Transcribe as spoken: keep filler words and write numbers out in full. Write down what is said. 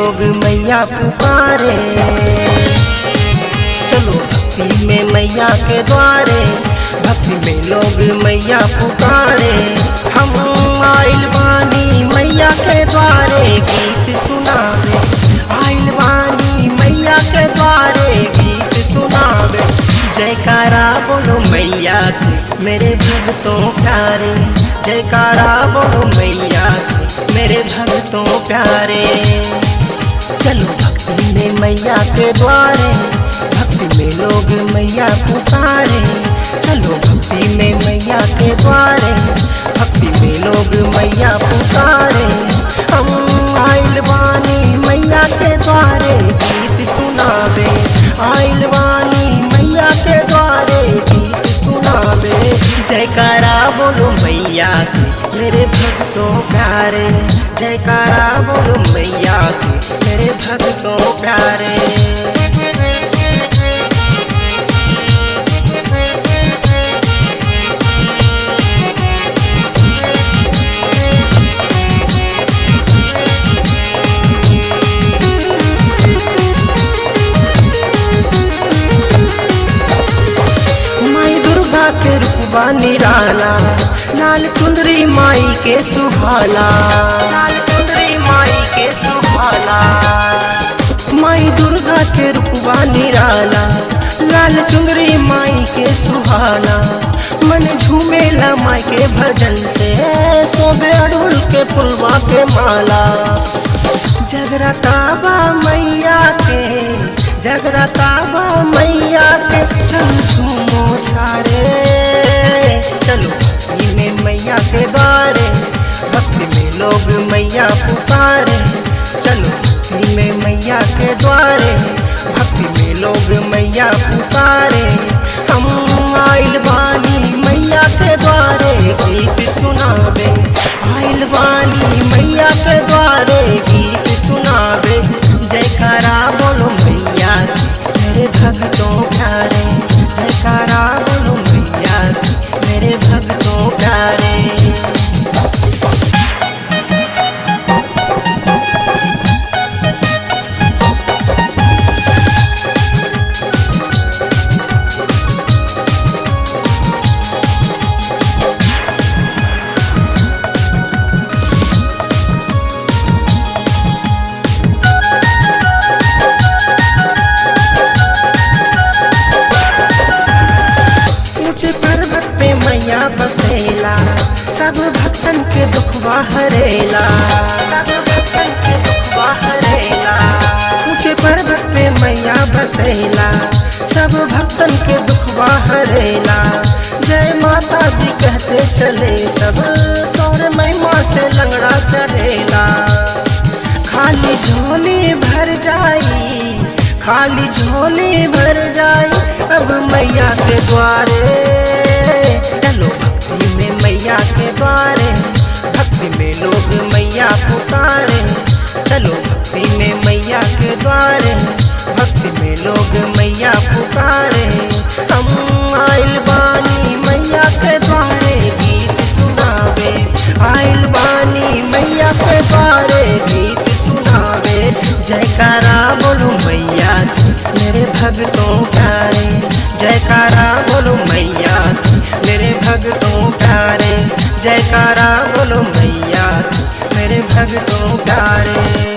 लोग मैया पुकारे। चलो भक्ति में मैया के द्वारे, भक्ति में लोग मैया पुकारे। हम आइल बानी मैया के द्वारे गीत सुनावे, आइल बानी मैया के द्वारे गीत सुनावे। जयकारा बोलो मैया के मेरे भक्तों प्यारे, जयकारा बोलो मैया के मेरे भक्तों प्यारे। चलो भक्ति में मैया के द्वारे, भक्ति में लोग मैया पुकारे। चलो भक्ति में मैया के द्वारे, भक्ति में लोग मैया पुकारे। हम आइल बानी मैया के द्वारे गीत सुनावे, आइल बानी मैया के द्वारे गीत सुनावे। जयकारा बोलो मैया के मेरे भक्तों प्यारे, जयकारा बोलो मैया के मेरे भक्तों प्यारे। के रूपबा निराला, लाल चुंदरी माई के सुहाना, लाल चुंदरी माई के सुहाना। माई दुर्गा के रूपबा निराला, लाल चुंदरी माई के सुहाना। मन झूमेला माई के भजन से, सोबे अड़हुल के फुलवा के माला। जगराता बा मैया के, जगराता बा मैया के, चल झूमो सारे। चलो भक्ति में मैया के द्वारे, भक्ति में लोग मैया पुकारे। चलो भक्ति में मैया के द्वारे, भक्ति में लोग मैया पुकारे। हम आइल बानी मैया के द्वारे गीत सुनावे, आइल बानी मैया के द्वारे गीत सुनावे। जयकारा बोलो मैया मेरे भक्तों प्यारे, जयकारा बोलो मैया मेरे भक्तों प्यारे। पर्वत पे मैया बसेला, सब भक्तन के दुखवा हरेला, सब भक्तन के दुखवा हरेला। ऊंचे पर्वत पे मैया बसेला, सब भक्तन के दुखवा हरेला। जय माता दी कहते चले सब, तोर महिमा से लंगड़ा चढ़ेला। खाली झोली भर जाई, खाली झोली भर जाई अब मैया के द्वारे। चलो भक्ति में मैया के द्वारे, भक्ति में लोग मैया पुकारे। चलो भक्ति में मैया के द्वारे, भक्ति में लोग मैया पुकारे। हम आइल बानी मैया के द्वारे गीत सुनावे, आइल बानी मैया के द्वारे गीत सुनावे। जयकारा बोलो मैया मेरे भक्तों प्यारे, जयकारा बोलो मैया मेरे भक्तों प्यारे, जयकारा बोलो मैया मेरे भक्तों प्यारे।